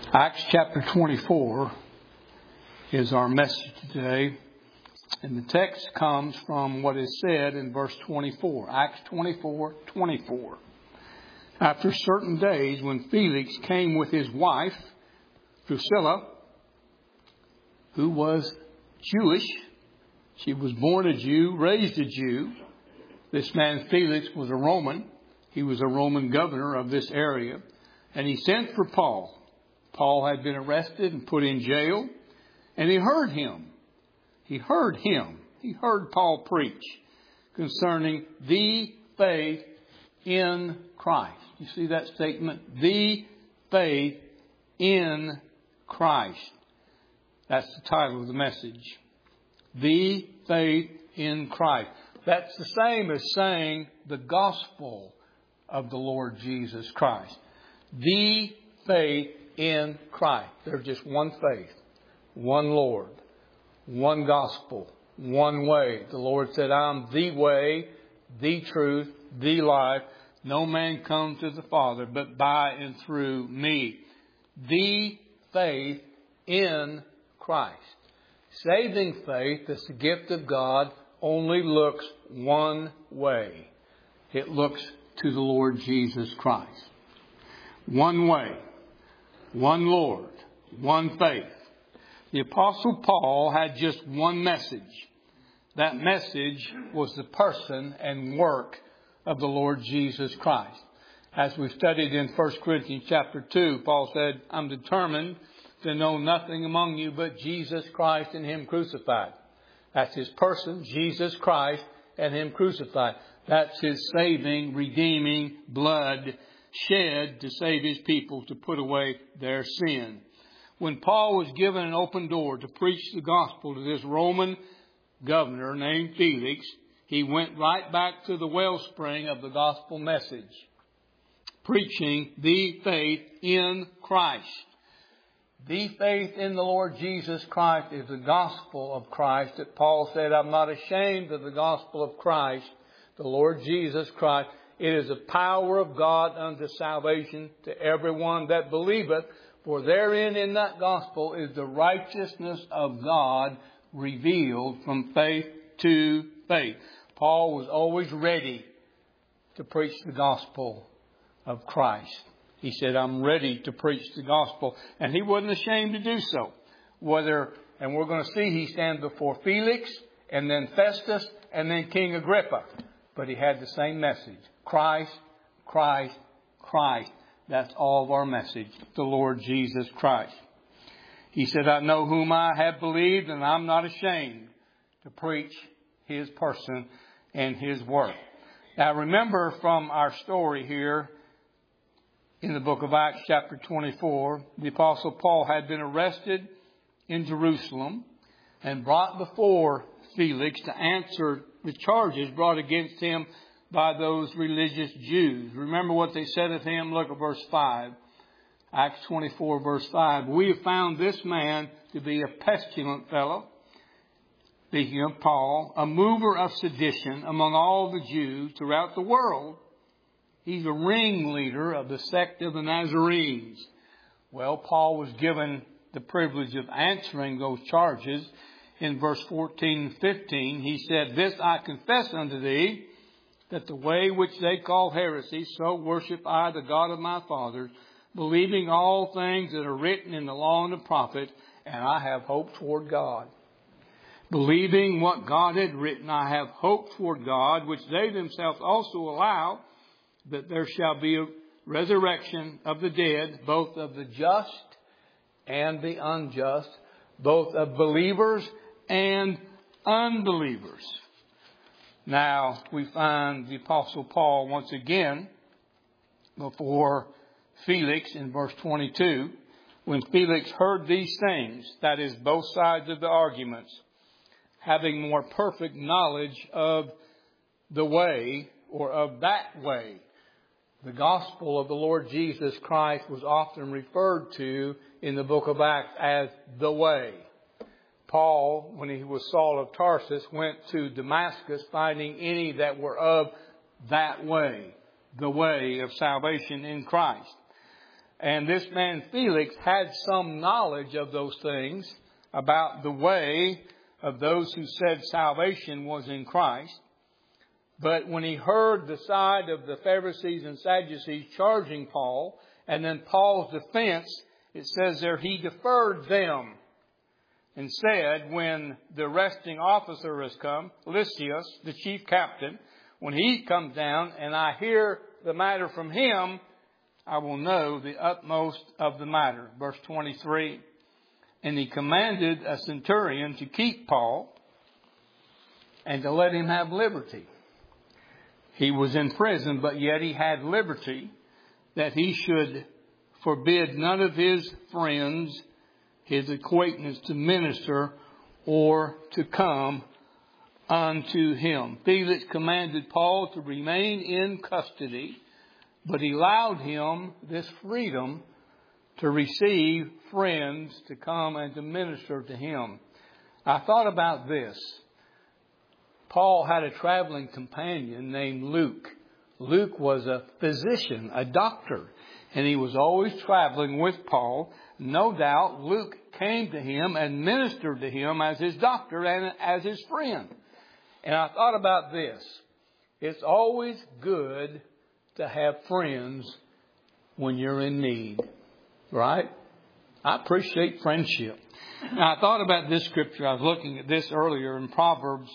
Acts chapter 24 is our message today. And the text comes from what is said in verse 24. Acts 24:24. After certain days, when Felix came with his wife, Drusilla, who was Jewish, she was born a Jew, raised a Jew. This man Felix was a Roman. He was a Roman governor of this area. And he sent for Paul. Paul had been arrested and put in jail. And he heard him. He heard Paul preach concerning the faith in Christ. You see that statement? The faith in Christ. That's the title of the message. The faith in Christ. That's the same as saying the gospel of the Lord Jesus Christ. The faith in Christ. There's just one faith, one Lord, one gospel, one way. The Lord said, I'm the way, the truth, the life. No man comes to the Father but by and through me. The faith in Christ. Saving faith, that's the gift of God, only looks one way. It looks to the Lord Jesus Christ. One way, one Lord, one faith. The Apostle Paul had just one message. That message was the person and work of the Lord Jesus Christ. As we studied in 1 Corinthians chapter 2, Paul said, I'm determined to know nothing among you but Jesus Christ and Him crucified. That's His person, Jesus Christ, and Him crucified. That's His saving, redeeming blood shed to save His people, to put away their sin. When Paul was given an open door to preach the gospel to this Roman governor named Felix, he went right back to the wellspring of the gospel message, preaching the faith in Christ. The faith in the Lord Jesus Christ is the gospel of Christ that Paul said, I'm not ashamed of the gospel of Christ, the Lord Jesus Christ. It is the power of God unto salvation to everyone that believeth. For therein in that gospel is the righteousness of God revealed from faith to faith. Paul was always ready to preach the gospel of Christ. He said, I'm ready to preach the gospel. And he wasn't ashamed to do so. And we're going to see he stands before Felix and then Festus and then King Agrippa. But he had the same message. Christ, Christ, Christ. That's all of our message. The Lord Jesus Christ. He said, I know whom I have believed, and I'm not ashamed to preach His person and His work. Now remember from our story here in the book of Acts chapter 24, the Apostle Paul had been arrested in Jerusalem and brought before Felix to answer the charges brought against him by those religious Jews. Remember what they said of him? Look at verse 5. Acts 24 verse 5. We have found this man to be a pestilent fellow, speaking of Paul, a mover of sedition among all the Jews throughout the world. He's a ringleader of the sect of the Nazarenes. Well, Paul was given the privilege of answering those charges. In verse 14 and 15, he said, This I confess unto thee, that the way which they call heresy, so worship I the God of my fathers, believing all things that are written in the law and the prophets, and I have hope toward God. Believing what God had written, I have hope toward God, which they themselves also allow, that there shall be a resurrection of the dead, both of the just and the unjust, both of believers and unbelievers. Now, we find the Apostle Paul once again before Felix in verse 22. When Felix heard these things, that is, both sides of the arguments, having more perfect knowledge of the way or of that way. The gospel of the Lord Jesus Christ was often referred to in the book of Acts as the way. Paul, when he was Saul of Tarsus, went to Damascus finding any that were of that way, the way of salvation in Christ. And this man Felix had some knowledge of those things about the way of those who said salvation was in Christ. But when he heard the side of the Pharisees and Sadducees charging Paul, and then Paul's defense, it says there he deferred them and said, when the arresting officer has come, Lysias, the chief captain, when he comes down and I hear the matter from him, I will know the utmost of the matter. Verse 23. And he commanded a centurion to keep Paul and to let him have liberty. He was in prison, but yet he had liberty, that he should forbid none of his friends, his acquaintance, to minister or to come unto him. Felix commanded Paul to remain in custody, but he allowed him this freedom to receive friends to come and to minister to him. I thought about this. Paul had a traveling companion named Luke. Luke was a physician, a doctor, and he was always traveling with Paul. No doubt Luke came to him and ministered to him as his doctor and as his friend. And I thought about this. It's always good to have friends when you're in need, right? I appreciate friendship. Now, I thought about this scripture. I was looking at this earlier in Proverbs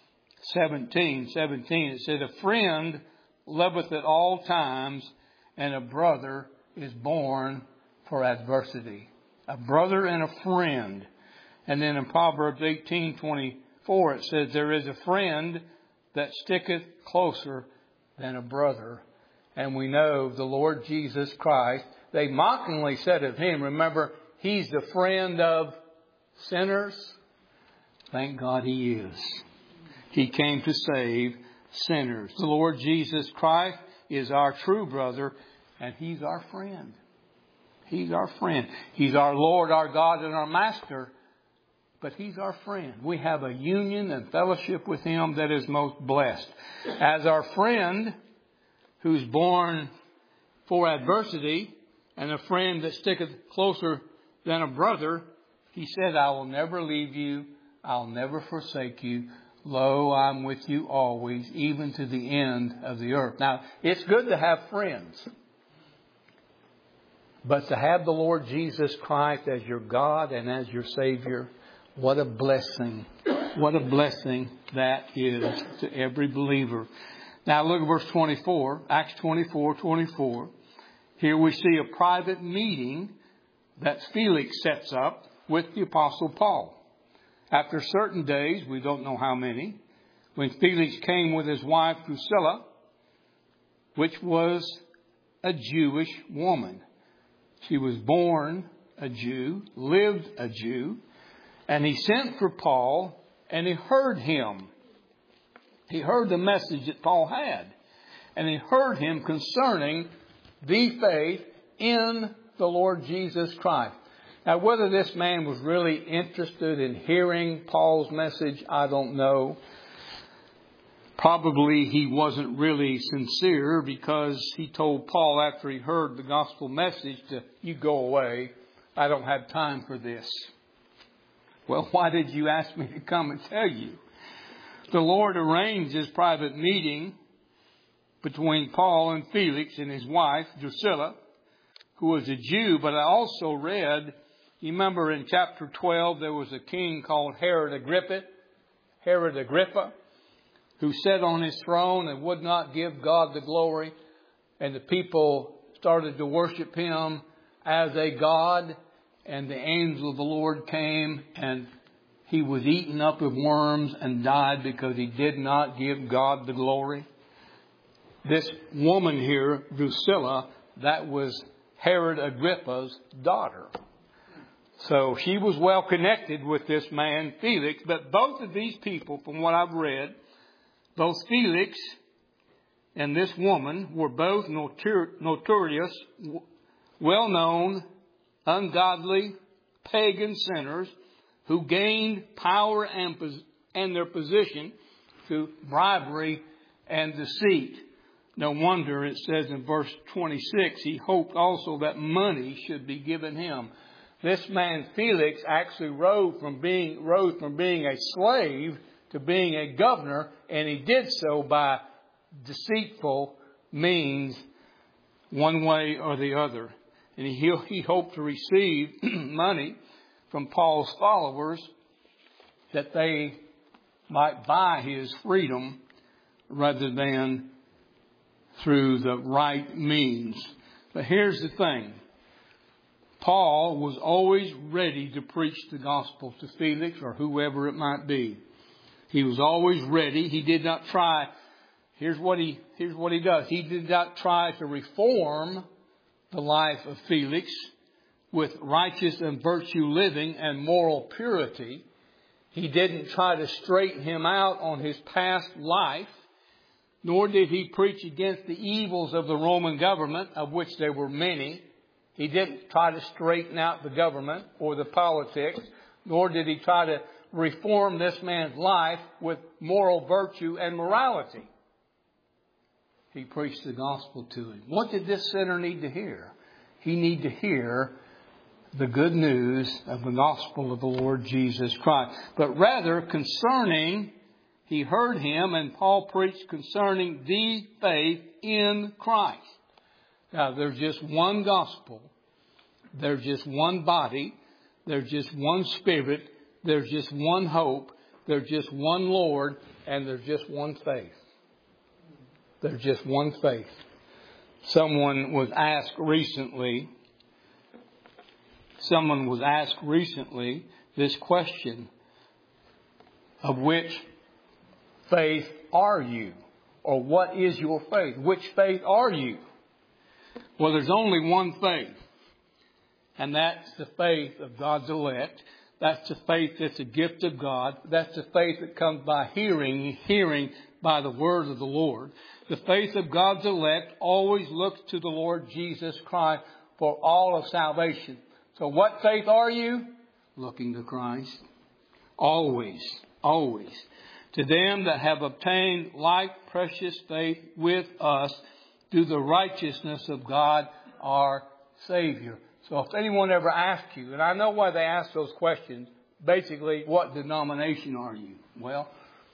17. It said, a friend loveth at all times, and a brother is born for adversity. A brother and a friend. And then in Proverbs 18:24, it says, there is a friend that sticketh closer than a brother. And we know the Lord Jesus Christ, they mockingly said of him, remember, he's the friend of sinners. Thank God he is. He came to save sinners. The Lord Jesus Christ is our true brother, and he's our friend. He's our friend. He's our Lord, our God, and our Master, but he's our friend. We have a union and fellowship with him that is most blessed. As our friend who's born for adversity, and a friend that sticketh closer than a brother, he said, I will never leave you. I'll never forsake you. Lo, I'm with you always, even to the end of the earth. Now, it's good to have friends. But to have the Lord Jesus Christ as your God and as your Savior, what a blessing. What a blessing that is to every believer. Now look at verse 24, Acts 24:24. Here we see a private meeting that Felix sets up with the Apostle Paul. After certain days, we don't know how many, when Felix came with his wife Drusilla, which was a Jewish woman. She was born a Jew, lived a Jew, and he sent for Paul and he heard him. He heard the message that Paul had, and he heard him concerning the faith in the Lord Jesus Christ. Now, whether this man was really interested in hearing Paul's message, I don't know. Probably he wasn't really sincere, because he told Paul after he heard the gospel message to, you go away. I don't have time for this. Well, why did you ask me to come and tell you? The Lord arranged this private meeting between Paul and Felix and his wife, Drusilla, who was a Jew. But I also read, you remember in chapter 12, there was a king called Herod Agrippa, who sat on his throne and would not give God the glory. And the people started to worship him as a god. And the angel of the Lord came, and he was eaten up with worms and died because he did not give God the glory. This woman here, Drusilla, that was Herod Agrippa's daughter. So she was well connected with this man, Felix. But both of these people, from what I've read, both Felix and this woman were both notorious, well-known, ungodly, pagan sinners who gained power and their position through bribery and deceit. No wonder it says in verse 26, he hoped also that money should be given him. This man Felix actually rose from being a slave to being a governor, and he did so by deceitful means, one way or the other. And he hoped to receive money from Paul's followers that they might buy his freedom rather than through the right means. But here's the thing. Paul was always ready to preach the gospel to Felix or whoever it might be. He was always ready. He did not try. Here's what he does. He did not try to reform the life of Felix with righteous and virtue living and moral purity. He didn't try to straighten him out on his past life, nor did he preach against the evils of the Roman government, of which there were many. He didn't try to straighten out the government or the politics, nor did he try to reform this man's life with moral virtue and morality. He preached the gospel to him. What did this sinner need to hear? He needed to hear the good news of the gospel of the Lord Jesus Christ. But rather concerning, he heard him, and Paul preached concerning the faith in Christ. Now, there's just one gospel. There's just one body. There's just one Spirit. There's just one hope. There's just one Lord. And there's just one faith. There's just one faith. Someone was asked recently this question: of which faith are you? Or what is your faith? Which faith are you? Well, there's only one faith. And that's the faith of God's elect. That's the faith that's a gift of God. That's the faith that comes by hearing by the word of the Lord. The faith of God's elect always looks to the Lord Jesus Christ for all of salvation. So what faith are you? Looking to Christ. Always. Always. To them that have obtained like precious faith with us through the righteousness of God our Savior. So if anyone ever asks you, and I know why they ask those questions, basically, what denomination are you? Well,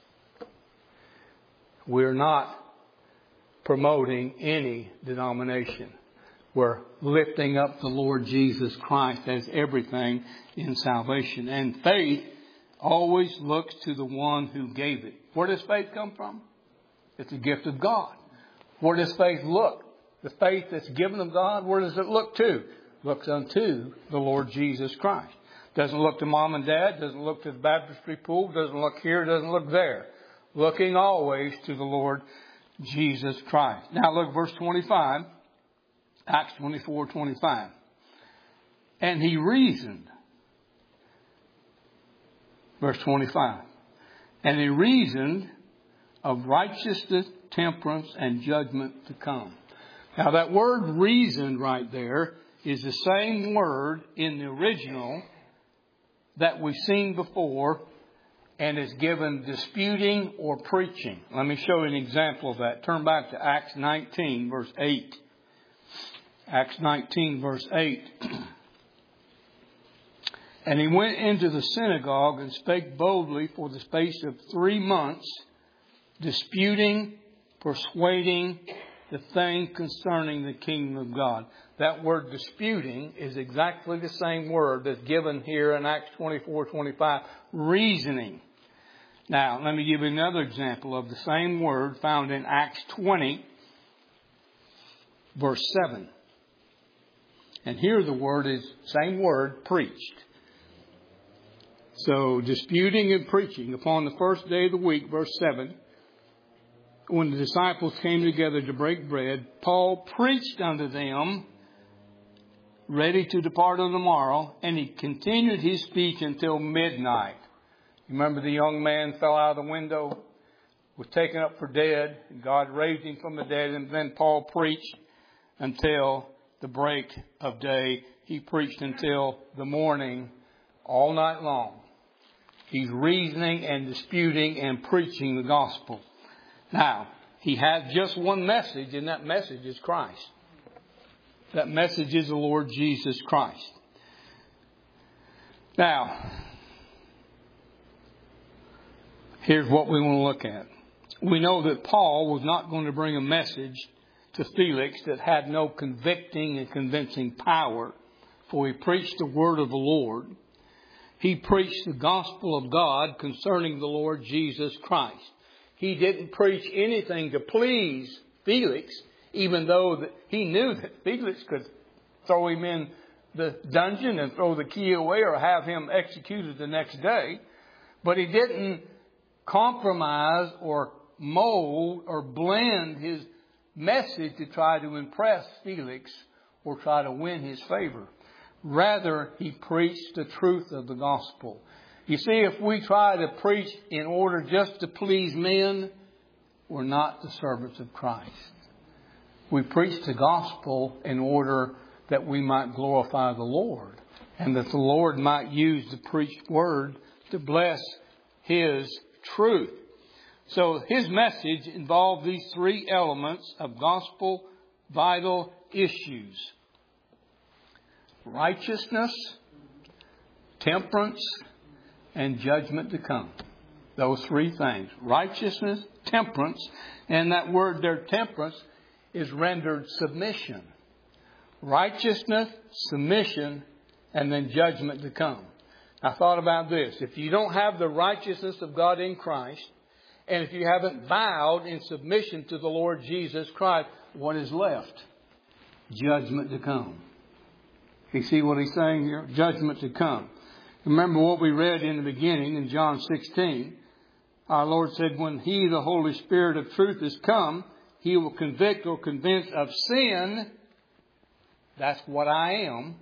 we're not promoting any denomination. We're lifting up the Lord Jesus Christ as everything in salvation. And faith always looks to the one who gave it. Where does faith come from? It's a gift of God. Where does faith look? The faith that's given of God, where does it look to? Looks unto the Lord Jesus Christ. Doesn't look to mom and dad, doesn't look to the baptistry pool, doesn't look here, doesn't look there. Looking always to the Lord Jesus Christ. Now look, verse 25, Acts 24:25. And he reasoned. Verse 25. And he reasoned of righteousness, temperance, and judgment to come. Now that word reasoned right there is the same word in the original that we've seen before, and is given disputing or preaching. Let me show you an example of that. Turn back to Acts 19, verse 8. Acts 19, verse 8. And he went into the synagogue and spake boldly for the space of 3 months, disputing, persuading the thing concerning the kingdom of God. That word disputing is exactly the same word that's given here in Acts 24:25, reasoning. Now, let me give you another example of the same word found in Acts 20, verse 7. And here the word is, same word, preached. So, disputing and preaching upon the first day of the week, verse 7. When the disciples came together to break bread, Paul preached unto them, ready to depart on the morrow, and he continued his speech until midnight. Remember the young man fell out of the window, was taken up for dead, and God raised him from the dead, and then Paul preached until the break of day. He preached until the morning, all night long. He's reasoning and disputing and preaching the gospel. Now, He has just one message, and that message is Christ. That message is the Lord Jesus Christ. Now, here's what we want to look at. We know that Paul was not going to bring a message to Felix that had no convicting and convincing power, for he preached the word of the Lord. He preached the gospel of God concerning the Lord Jesus Christ. He didn't preach anything to please Felix, even though he knew that Felix could throw him in the dungeon and throw the key away or have him executed the next day. But he didn't compromise or mold or blend his message to try to impress Felix or try to win his favor. Rather, he preached the truth of the gospel. You see, if we try to preach in order just to please men, we're not the servants of Christ. We preach the gospel in order that we might glorify the Lord and that the Lord might use the preached word to bless His truth. So His message involved these three elements of gospel vital issues: righteousness, temperance, and judgment to come. Those three things: righteousness, temperance, and that word there, temperance, is rendered submission. Righteousness, submission, and then judgment to come. I thought about this. If you don't have the righteousness of God in Christ, and if you haven't bowed in submission to the Lord Jesus Christ, what is left? Judgment to come. You see what he's saying here? Judgment to come. Remember what we read in the beginning in John 16. Our Lord said, when He, the Holy Spirit of truth, is come, He will convict or convince of sin. That's what I am.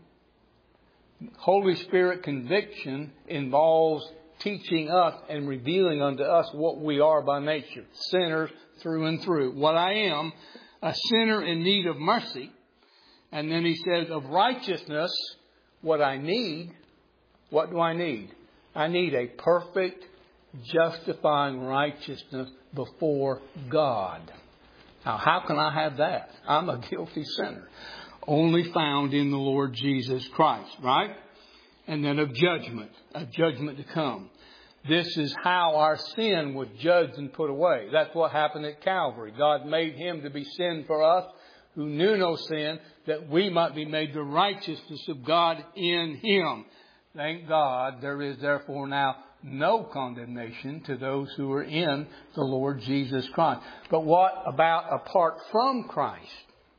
Holy Spirit conviction involves teaching us and revealing unto us what we are by nature. Sinners through and through. What I am, a sinner in need of mercy. And then He says of righteousness, what I need. What do I need? I need a perfect, justifying righteousness before God. Now, how can I have that? I'm a guilty sinner. Only found in the Lord Jesus Christ, right? And then of judgment to come. This is how our sin was judged and put away. That's what happened at Calvary. God made Him to be sin for us who knew no sin, that we might be made the righteousness of God in Him. Thank God, there is therefore now no condemnation to those who are in the Lord Jesus Christ. But what about apart from Christ?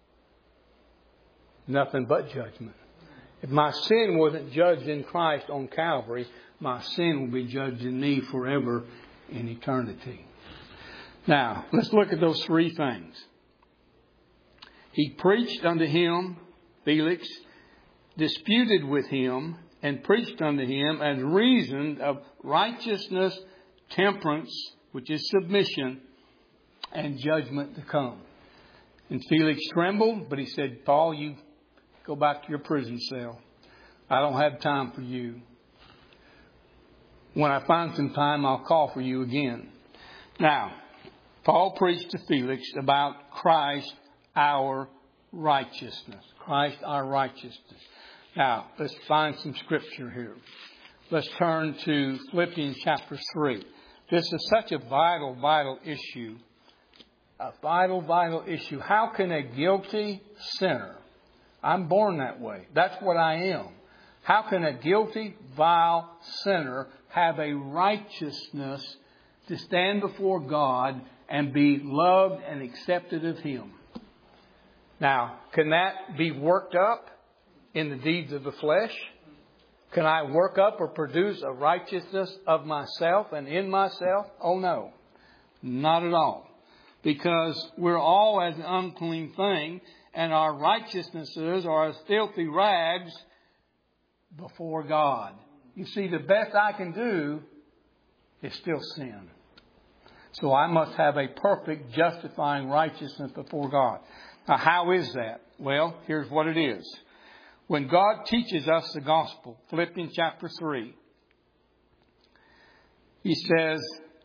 Nothing but judgment. If my sin wasn't judged in Christ on Calvary, my sin will be judged in me forever in eternity. Now, let's look at those three things. He preached unto him, Felix, disputed with him, and preached unto him, and reasoned of righteousness, temperance, which is submission, and judgment to come. And Felix trembled, but he said, Paul, you go back to your prison cell. I don't have time for you. When I find some time, I'll call for you again. Now, Paul preached to Felix about Christ, our righteousness. Christ, our righteousness. Now, let's find some scripture here. Let's turn to Philippians chapter 3. This is such a vital issue. A vital issue. How can a guilty sinner, I'm born that way. That's what I am. How can a guilty, vile sinner have a righteousness to stand before God and be loved and accepted of Him? Now, can that be worked up in the deeds of the flesh? Can I work up or produce a righteousness of myself and in myself? Oh no, not at all. Because we're all as an unclean thing, and our righteousnesses are as filthy rags before God. You see, the best I can do is still sin. So I must have a perfect, justifying righteousness before God. Now, how is that? Well, here's what it is. When God teaches us the gospel, Philippians chapter 3, He says,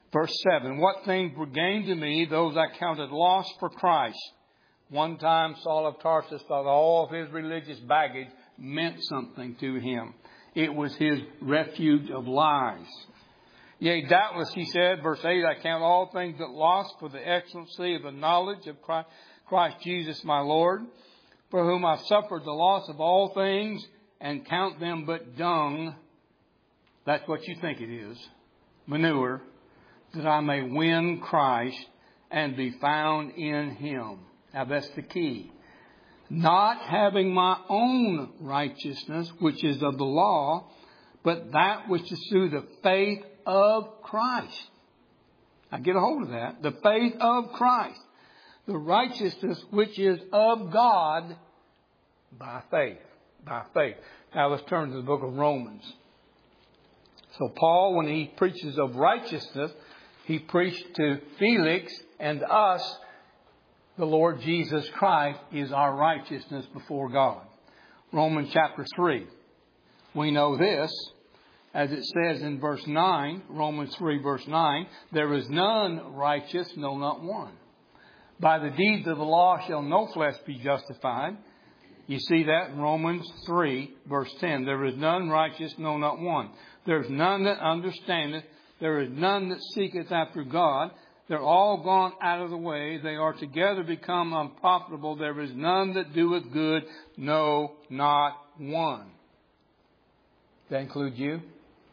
Verse 7, what things were gained to me, those I counted loss for Christ. One time Saul of Tarsus thought all of his religious baggage meant something to him. It was his refuge of lies. Yea, doubtless, he said, verse 8, I count all things but loss for the excellency of the knowledge of Christ Jesus my Lord, for whom I've suffered the loss of all things, and count them but dung. That's what you think it is. Manure. That I may win Christ and be found in Him. Now that's the key. Not having my own righteousness, which is of the law, but that which is through the faith of Christ. Now get a hold of that. The faith of Christ. The righteousness which is of God by faith. By faith. Now let's turn to the book of Romans. So Paul, when he preaches of righteousness, he preached to Felix and us, the Lord Jesus Christ is our righteousness before God. Romans chapter 3. We know this, as it says in verse 9, Romans 3 verse 9, there is none righteous, no, not one. By the deeds of the law shall no flesh be justified. You see that in Romans 3 verse 10. There is none righteous, no, not one. There is none that understandeth. There is none that seeketh after God. They're all gone out of the way. They are together become unprofitable. There is none that doeth good. No, not one. Does that include you?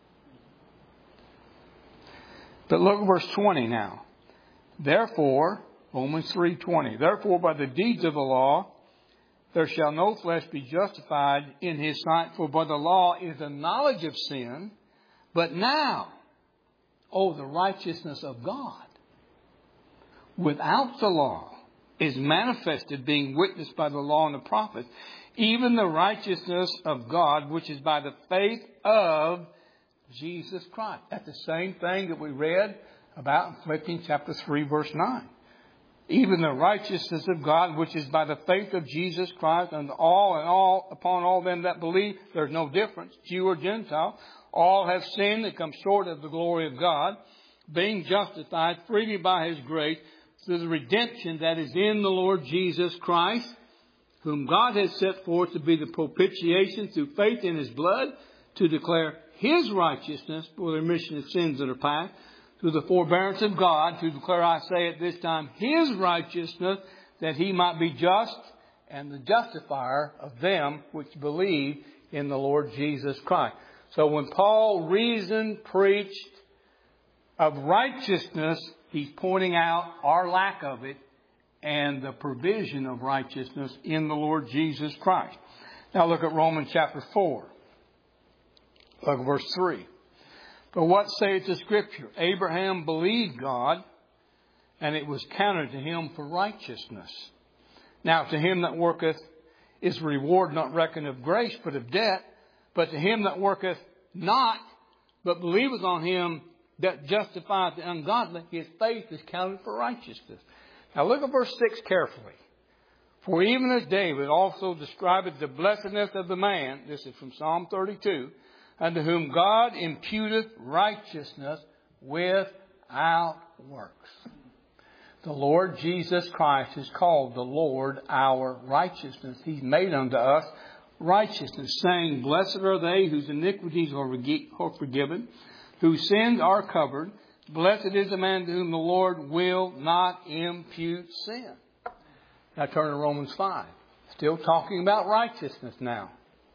But look at verse 20 now. Therefore, Romans 3:20. Therefore, by the deeds of the law, there shall no flesh be justified in his sight. For by the law is the knowledge of sin. But now, the righteousness of God without the law is manifested, being witnessed by the law and the prophets, even the righteousness of God, which is by the faith of Jesus Christ. That's the same thing that we read about in Philippians chapter 3, verse 9. Even the righteousness of God, which is by the faith of Jesus Christ, and all upon all them that believe. There's no difference, Jew or Gentile. All have sinned and come short of the glory of God, being justified freely by His grace through the redemption that is in the Lord Jesus Christ, whom God has set forth to be the propitiation through faith in His blood, to declare His righteousness for the remission of sins that are past, through the forbearance of God, to declare, I say at this time, His righteousness, that He might be just and the justifier of them which believe in the Lord Jesus Christ. So when Paul preached of righteousness, he's pointing out our lack of it and the provision of righteousness in the Lord Jesus Christ. Now look at Romans chapter 4. Look at verse 3. For what saith the Scripture? Abraham believed God, and it was counted to him for righteousness. Now to him that worketh is reward not reckoned of grace, but of debt. But to him that worketh not, but believeth on Him that justifieth the ungodly, his faith is counted for righteousness. Now look at verse 6 carefully. For even as David also describeth the blessedness of the man, this is from Psalm 32, unto whom God imputeth righteousness without works. The Lord Jesus Christ is called the Lord our righteousness. He's made unto us righteousness, saying, blessed are they whose iniquities are forgiven, whose sins are covered. Blessed is the man to whom the Lord will not impute sin. Now turn to Romans 5. Still talking about righteousness now.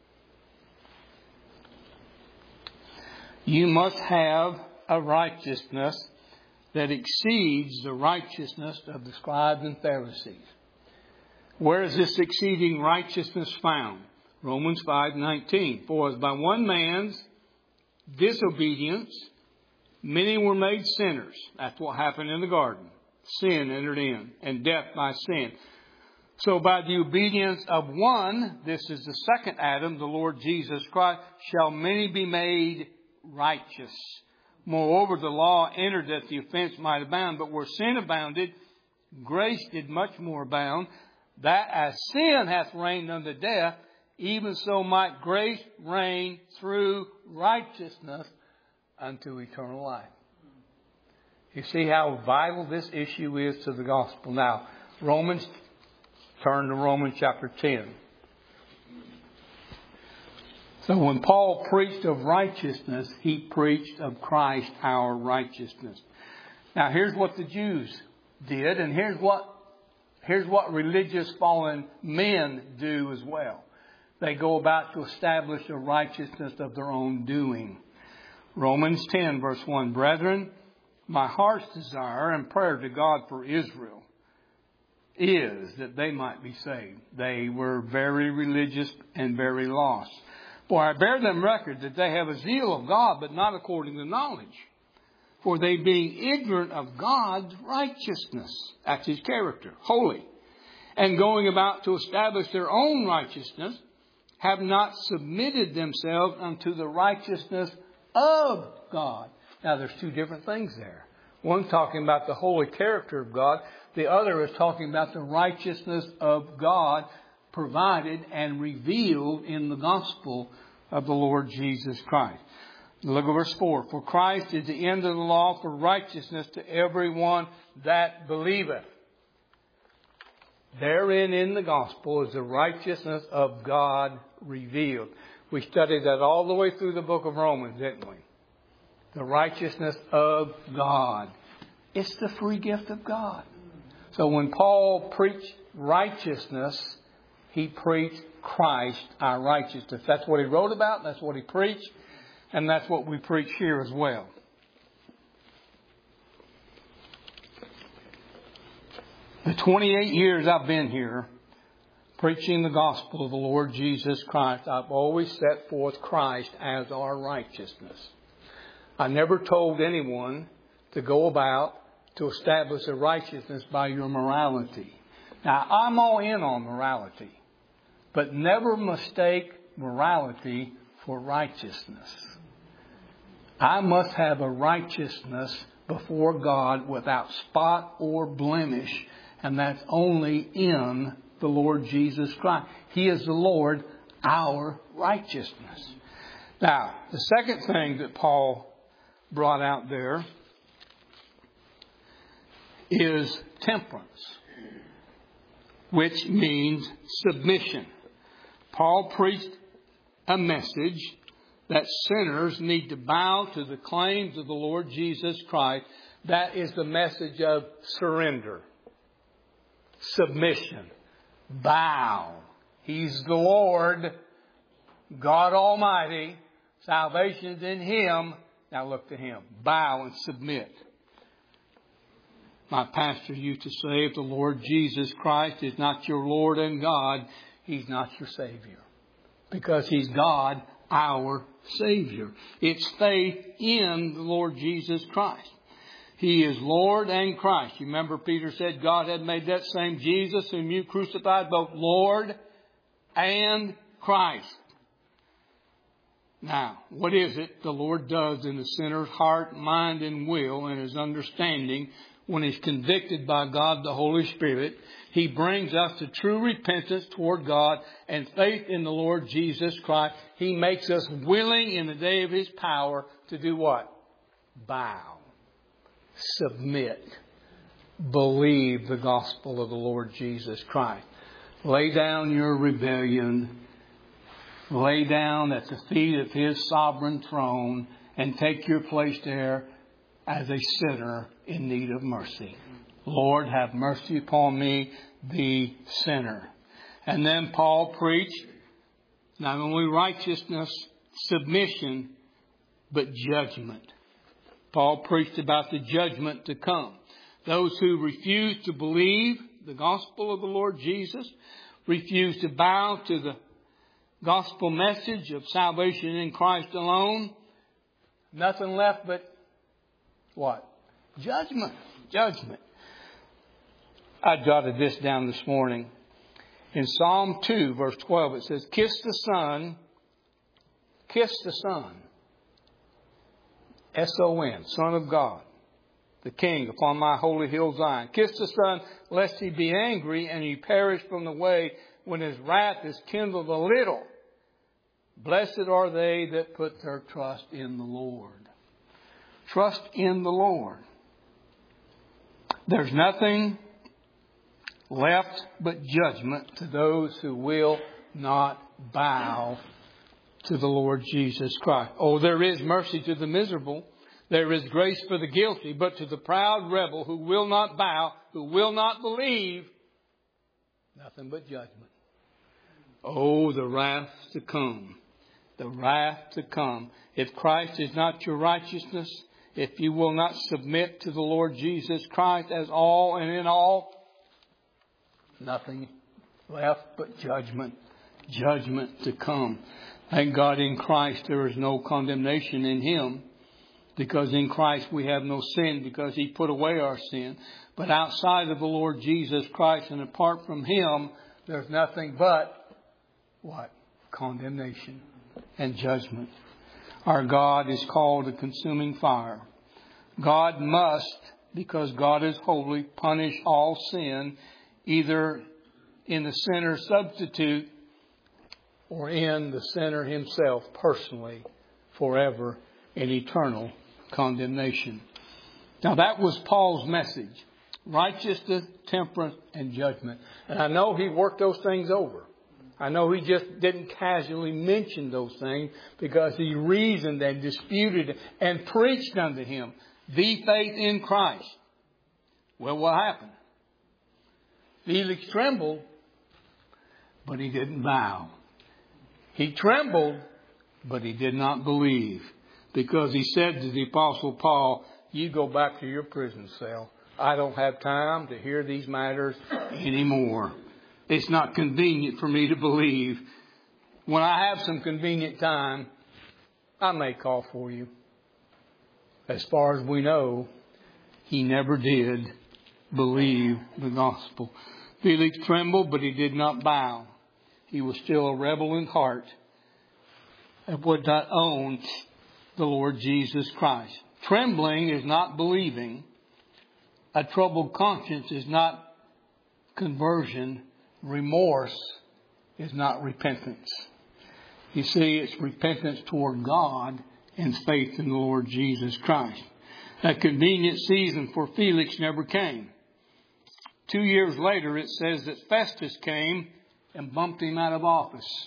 You must have a righteousness that exceeds the righteousness of the scribes and Pharisees. Where is this exceeding righteousness found? Romans 5:19. For as by one man's disobedience, many were made sinners. That's what happened in the garden. Sin entered in, and death by sin. So by the obedience of one, this is the second Adam, the Lord Jesus Christ, shall many be made righteous. Moreover, the law entered that the offense might abound. But where sin abounded, grace did much more abound, that as sin hath reigned unto death, even so might grace reign through righteousness unto eternal life. You see how vital this issue is to the gospel. Now, turn to Romans chapter 10. So when Paul preached of righteousness, he preached of Christ, our righteousness. Now here's what the Jews did, and here's what religious fallen men do as well. They go about to establish a righteousness of their own doing. Romans 10 verse 1, Brethren, my heart's desire and prayer to God for Israel is that they might be saved. They were very religious and very lost. For I bear them record that they have a zeal of God, but not according to knowledge. For they being ignorant of God's righteousness, that's His character, holy, and going about to establish their own righteousness, have not submitted themselves unto the righteousness of God. Now there's two different things there. One talking about the holy character of God. The other is talking about the righteousness of God provided and revealed in the gospel of the Lord Jesus Christ. Look at verse 4. For Christ is the end of the law for righteousness to everyone that believeth. Therein in the gospel is the righteousness of God revealed. We studied that all the way through the book of Romans, didn't we? The righteousness of God. It's the free gift of God. So when Paul preached righteousness, he preached Christ, our righteousness. That's what he wrote about. That's what he preached. And that's what we preach here as well. The 28 years I've been here preaching the gospel of the Lord Jesus Christ, I've always set forth Christ as our righteousness. I never told anyone to go about to establish a righteousness by your morality. Now, I'm all in on morality, but never mistake morality for righteousness. I must have a righteousness before God without spot or blemish, and that's only in the Lord Jesus Christ. He is the Lord, our righteousness. Now, the second thing that Paul brought out there is temperance, which means submission. Paul preached a message that sinners need to bow to the claims of the Lord Jesus Christ. That is the message of surrender, submission, bow. He's the Lord, God Almighty. Salvation's in Him. Now look to Him. Bow and submit. My pastor used to say, if the Lord Jesus Christ is not your Lord and God, He's not your Savior. Because He's God, our Savior. It's faith in the Lord Jesus Christ. He is Lord and Christ. You remember Peter said God had made that same Jesus whom you crucified both Lord and Christ. Now, what is it the Lord does in the sinner's heart, mind, and will and his understanding when he's convicted by God the Holy Spirit? He brings us to true repentance toward God and faith in the Lord Jesus Christ. He makes us willing in the day of His power to do what? Bow. Submit. Believe the gospel of the Lord Jesus Christ. Lay down your rebellion. Lay down at the feet of His sovereign throne and take your place there as a sinner in need of mercy. Lord, have mercy upon me, the sinner. And then Paul preached not only righteousness, submission, but judgment. Paul preached about the judgment to come. Those who refuse to believe the gospel of the Lord Jesus, refuse to bow to the gospel message of salvation in Christ alone, nothing left but what? Judgment. Judgment. I jotted this down this morning. In Psalm 2, verse 12, it says, kiss the Son, S-O-N, Son of God, the King upon my holy hill Zion. Kiss the Son, lest He be angry and ye perish from the way when His wrath is kindled a little. Blessed are they that put their trust in the Lord. Trust in the Lord. There's nothing left but judgment to those who will not bow to the Lord Jesus Christ. Oh, there is mercy to the miserable. There is grace for the guilty, but to the proud rebel who will not bow, who will not believe, nothing but judgment. Oh, the wrath to come. The wrath to come. If Christ is not your righteousness, if you will not submit to the Lord Jesus Christ as all and in all, nothing left but judgment. Judgment to come. Thank God in Christ there is no condemnation in Him. Because in Christ we have no sin, because He put away our sin. But outside of the Lord Jesus Christ and apart from Him, there's nothing but what? Condemnation and judgment. Our God is called a consuming fire. God must, because God is holy, punish all sin, either in the sinner's substitute or in the sinner himself personally, forever in eternal condemnation. Now that was Paul's message. Righteousness, temperance, and judgment. And I know he worked those things over. I know he just didn't casually mention those things because he reasoned and disputed and preached unto him the faith in Christ. Well, what happened? Felix trembled, but he didn't bow. He trembled, but he did not believe. Because he said to the Apostle Paul, you go back to your prison cell. I don't have time to hear these matters anymore. It's not convenient for me to believe. When I have some convenient time, I may call for you. As far as we know, he never did believe the gospel. Felix trembled, but he did not bow. He was still a rebel in heart and would not own the Lord Jesus Christ. Trembling is not believing. A troubled conscience is not conversion. Remorse is not repentance. You see, it's repentance toward God and faith in the Lord Jesus Christ. That convenient season for Felix never came. 2 years later, it says that Festus came and bumped him out of office.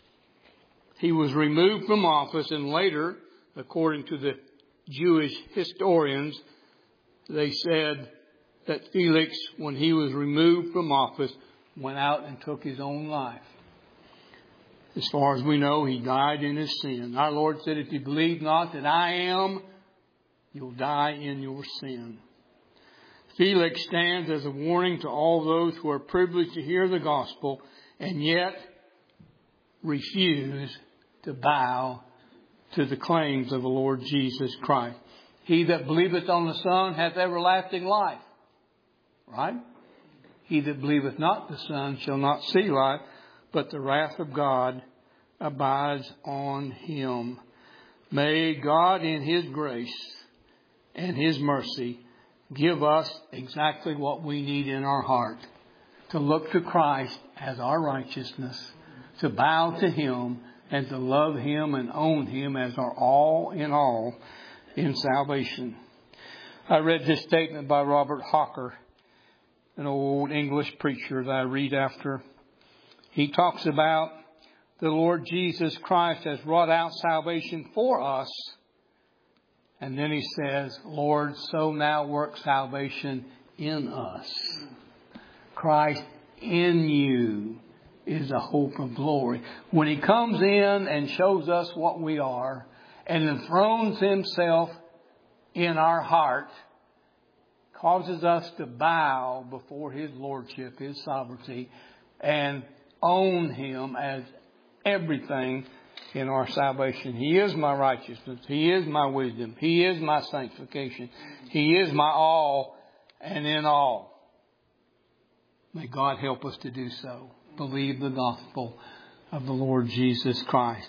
He was removed from office, and later, according to the Jewish historians, they said that Felix, when he was removed from office, went out and took his own life. As far as we know, he died in his sin. Our Lord said, if you believe not that I am, you'll die in your sin. Felix stands as a warning to all those who are privileged to hear the gospel and yet refuse to bow to the claims of the Lord Jesus Christ. He that believeth on the Son hath everlasting life. Right? He that believeth not the Son shall not see life, but the wrath of God abides on him. May God in His grace and His mercy give us exactly what we need in our heart. To look to Christ as our righteousness, to bow to Him, and to love Him and own Him as our all in all in salvation. I read this statement by Robert Hawker, an old English preacher that I read after. He talks about the Lord Jesus Christ has wrought out salvation for us. And then he says, Lord, so now work salvation in us. Christ in you is a hope of glory. When He comes in and shows us what we are and enthrones Himself in our heart, causes us to bow before His lordship, His sovereignty, and own Him as everything in our salvation. He is my righteousness. He is my wisdom. He is my sanctification. He is my all and in all. May God help us to do so. Believe the gospel of the Lord Jesus Christ.